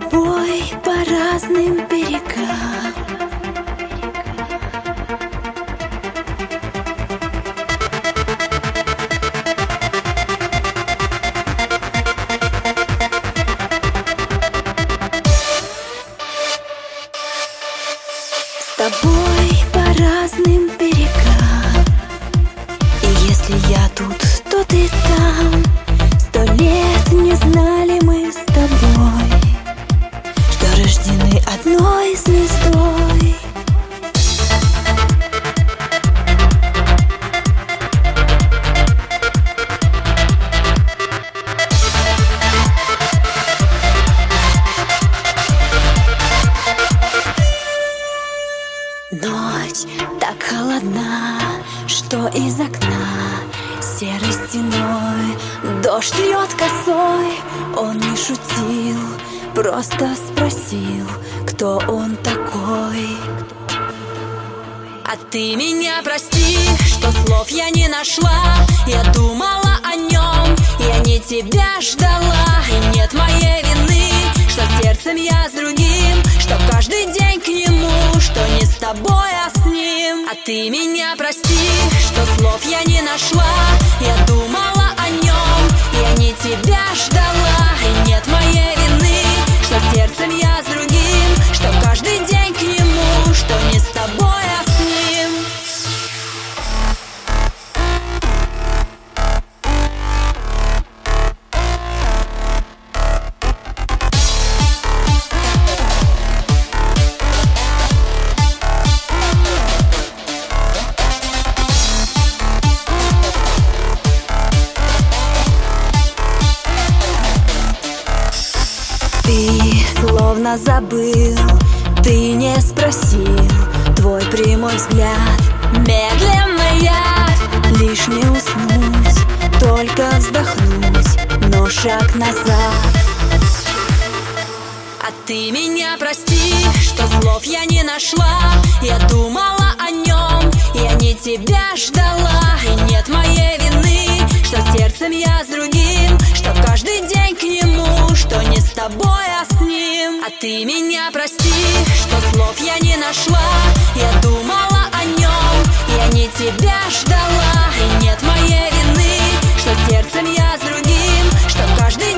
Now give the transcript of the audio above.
тобой по разным берегам. С тобой по разным берегам. И если я тут, то ты там. 100 лет не знали мы с тобой, что рождены одной звездой. Ночь так холодна, что из окна серой стеной дождь льет косой. Он не шутил, просто спросил, кто он такой. А ты меня прости, что слов я не нашла. Я думала о нем, я не тебя ждала. И нет моей вины, что сердцем я с другим, что каждый день к нему, что не с тобой, а с ним. А ты меня прости, что слов я не нашла. Я думала о нем, я не тебя ждала. И нет моей вины, что сердцем я с другим, что каждый день к нему, что не с тобой, а с ним. Ты словно забыл, ты не спросил. Твой прямой взгляд, медленный яд. Лишь не уснуть, только вздохнуть, но шаг назад. А ты меня прости, что слов я не нашла. Я думала о нем, я не тебя ждала. И нет моей вины, что сердцем я с другим, что каждый день к нему, что не с тобой, а с ним. А ты меня прости, что слов я не нашла. Я думала о нем, я не тебя ждала. И нет моей вины, что сердцем я с другим, что каждый